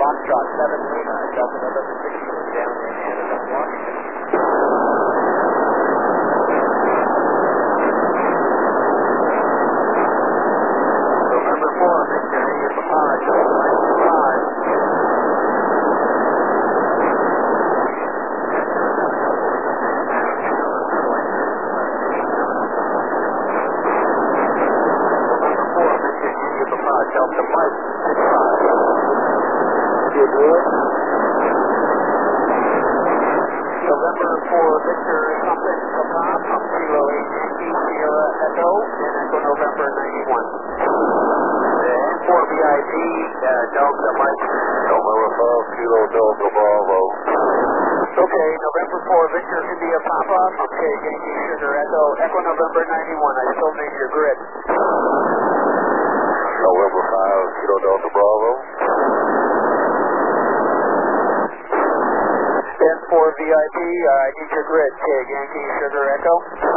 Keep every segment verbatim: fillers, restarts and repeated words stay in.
Foxtrot seven Lima, Delta November sixteen down in Annabelle, Washington. November four, Victor, India Papa, Delta ninety-five. Delta Mike, six five. You good? November four, Victor, something, Papa, from Kilo eight Yankee, Sierra Echo, and Echo November ninety-one. And four V I P, uh, Delta Mike. November five, Kilo Delta Bravo. Okay, November four, Victor, India Papa, from K Yankee, Sugar Echo, Echo November ninety-one. I still need your grid. November five, Kilo Delta Bravo. And for V I P, uh, I need your grid, K Yankee, Sugar Echo.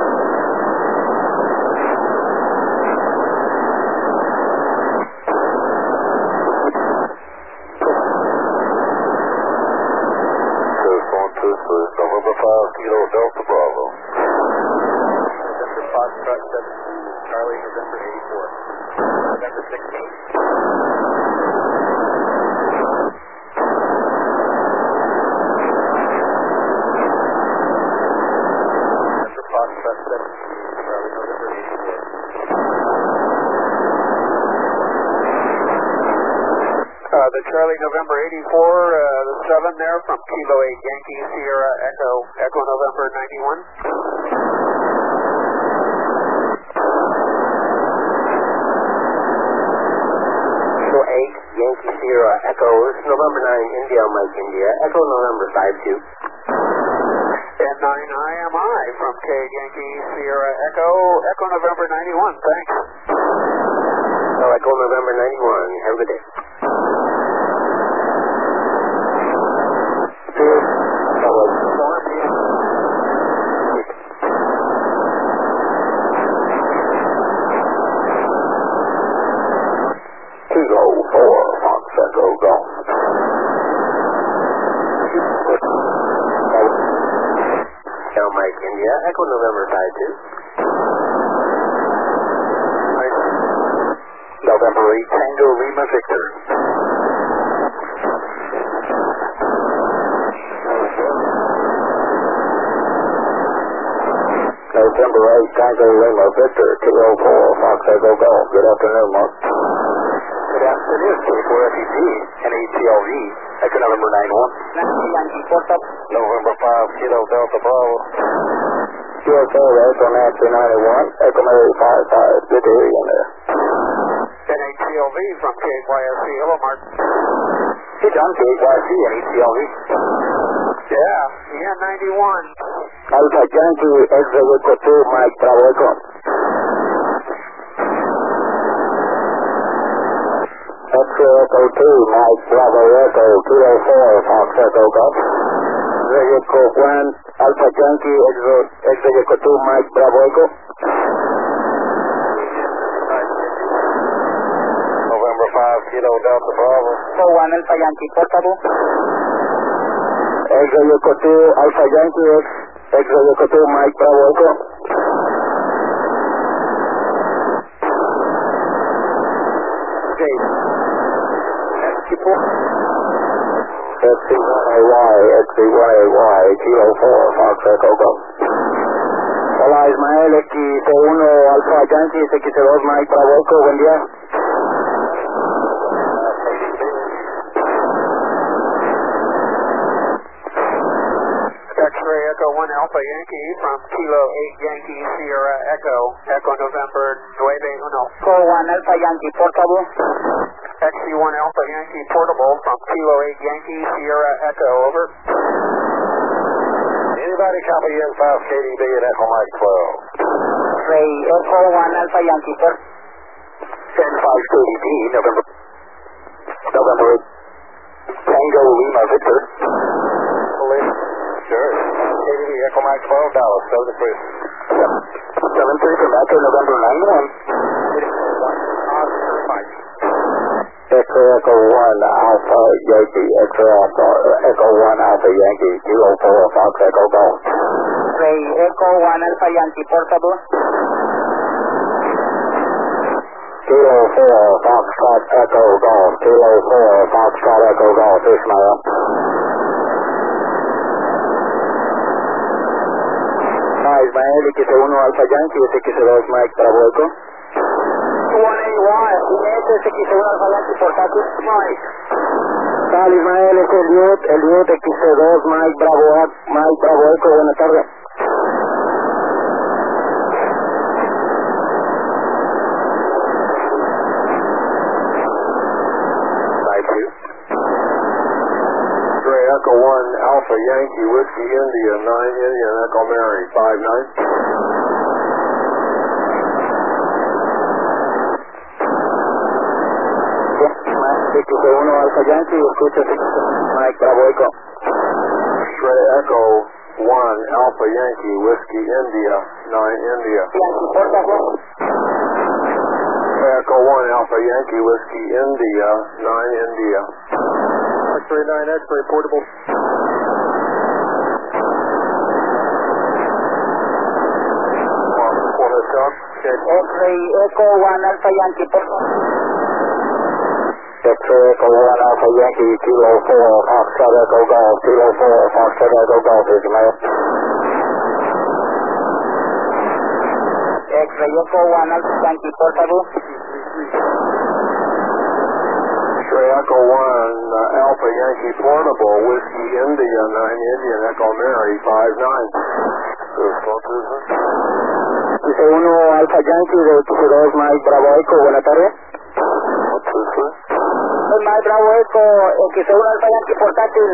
Test one, two, three. November five, Kilo Delta Bravo. November Foxtrot seventeen, Charlie, November eighty-four. November sixteen. November Foxtrot seventeen, Charlie, November eighty-four. Uh, the Charlie November eighty-four, uh, the seven there from Kilo eight Yankee, Sierra Echo, Echo November ninety-one. eight, Yankee Sierra Echo, November nine, India Mike India, Echo November five two. And nine I M I from K Yankee Sierra Echo, Echo November ninety-one, thanks. Oh, Echo November ninety-one, have a good day. Cheers. That was Storm, yeah. Kilo four, Fox Echo Golf. Now Mike India, Echo November five two. November eight, Tango Lima Victor. November eight, Tango Lima Victor, Kilo four, Fox Echo Golf. Good afternoon, Mark. Good afternoon, K four F E G, N A T L V, Echo November ninety-one. November five, Kilo Delta Bravo. U S A, Echo Nancy ninety-one, Echo Mary five five. Good to hear you in there. N A T L V from K Y S C, hello Mark. Hey John, K Y S C, N A T L V. Yeah, yeah, ninety-one. Alpha Yankee, Echo Echo two, Mike Bravo Echo. Echo Echo two, Mike Bravo Echo, Kilo four, Fox Echo Golf. Echo one, Alpha Yankee, Echo Echo Echo two, Mike Bravo Echo. November five, Kilo Delta Bravo. four one, Alpha Yankee, portable. Echo Echo two, Alpha Yankee, Echo Echo two, Mike Bravo Echo. Okay. X C one A Y, X C one A Y, Kilo four, Fox Echo Golf. Hola Ismael, X C uno, Alpha Yankee, X C dos, Mike Bravo Echo, buen día. X-ray Echo one Alpha Yankee from Kilo eight Yankee Sierra Echo, Echo November nueve uno. four one Alpha Yankee, portable. X C one Alpha Yankee portable from Kilo eight Yankee Sierra Echo, over. Anybody copy N five K D B at Echo Mike twelve? Ray, four one Alpha Yankee, portable. N five K D B, November, November eight, Tango Lima Victor. Sure. K D B, Echo Mike twelve, Dallas, seven three. seven three from Echo November ninety-one. Oscar Mike. X X-ray Echo one Alpha Yankee, X-ray Alpha, Echo one Alpha Yankee, Kilo four Fox Echo Golf. X-ray Echo one Alpha Yankee, portable. Kilo four Foxtrot Echo Golf, Kilo four Foxtrot Echo Golf, Ismail. Ah, Ismael, X uno Alpha Yankee, X dos Mike Bravo Echo. one A Y, Inés, X uno Alpha Yankee, portátil, Mike. Tal Ismael, es Eliot, Eliot X dos Mike Bravo, Mike Bravo Echo, buenas tardes. Echo one Alpha Yankee Whiskey India nine Indian Echo Mary five nine. X uno Alpha Yankee, escucha Mike Bravo Echo. X-ray Echo one Alpha Yankee Whiskey India nine India. Echo one Alpha Yankee Whiskey India nine India. X-ray nine X-ray portable. X-ray Echo one Alpha Yankee, portable. X-ray Echo one Alpha Yankee, Kilo four Foxtrot Echo Golf, Kilo four Foxtrot Echo Golf, Ismail. X-ray Echo one Alpha Yankee, portable. X-ray Echo one uh, Alpha Yankee portable Whiskey India nine Indian Echo Mary five nine. X uno Alpha Yankee de X dos Mike Bravo Echo, buenas tardes. Mike Bravo Echo, X uno Alpha Yankee, portátil.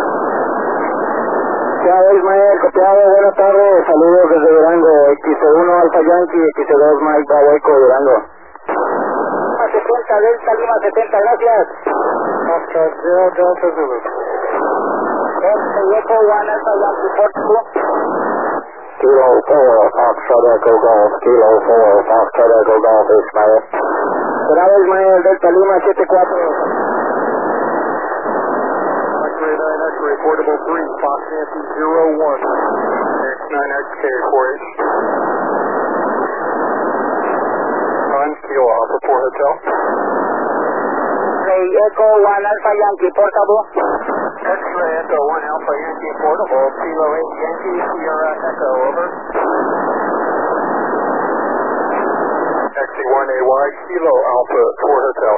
Ya Ismael, copiado, buenas tardes, saludos desde Durango, X uno Alpha Yankee, X dos Mike Bravo Echo, Durango. setenta, Delta Lima setenta, gracias. Foxtrot zero Delta Zulu. X-ray Echo one Alpha Yankee, portable. Kilo four Foxtrot Echo Golf, Kilo four Foxtrot Echo Golf, Ismael. Bravo Ismael, Delta Lima siete cuatro. X-ray nine X-ray portable three Fox Nancy zero one. X nine X K four H. Kilo Alpha four Hotel. X-ray Echo one Alpha Yankee, portable. X-ray Echo one Alpha Yankee portable, Kilo eight Yankee Sierra Echo, over. X C one A Y Kilo Alpha four Hotel.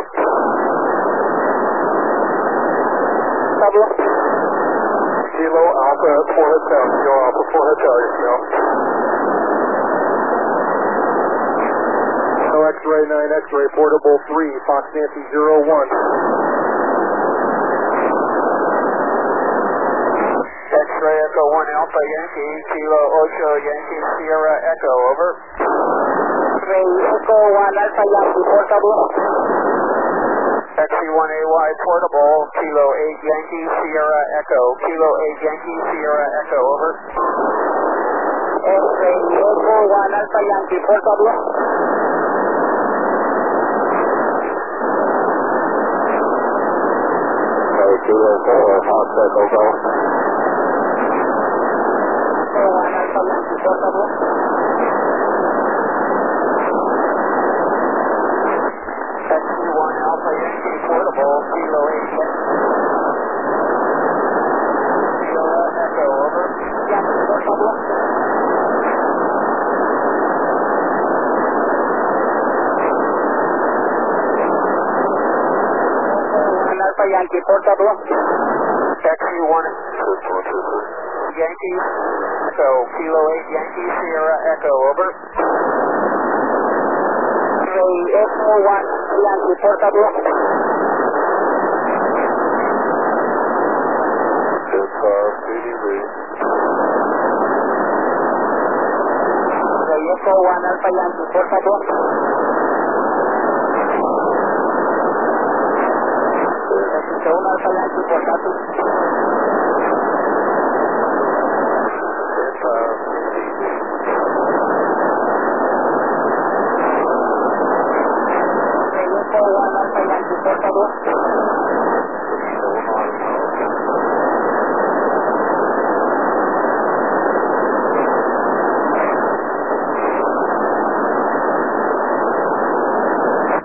Pablo. Kilo Alpha four Hotel, Kilo Alpha four Hotel, you smell. X-ray nine X-ray portable three Fox Nancy zero one. X-ray Echo one Alpha Yankee, Kilo ocho Yankee Sierra Echo, over. X-ray Echo one Alpha Yankee, portable. X C one A Y portable, Kilo eight Yankee Sierra Echo, Kilo eight Yankee Sierra Echo, over. X-ray Echo one Alpha Yankee, portable. Kilo four Fox Echo Golf. one Alpha Yankee, portable. X C one Alpha Yankee portable, Kilo eight Sierra Echo, over. Yankee, portable. Alpha Yankee, portable. X C one Yankee Echo, Kilo eight Yankee Sierra Echo, over. X-ray Echo one Yankee, portable. It's uh, C D B. X-ray Echo one Alpha Yankee, portable. X-ray one Alpha Yankee, portable.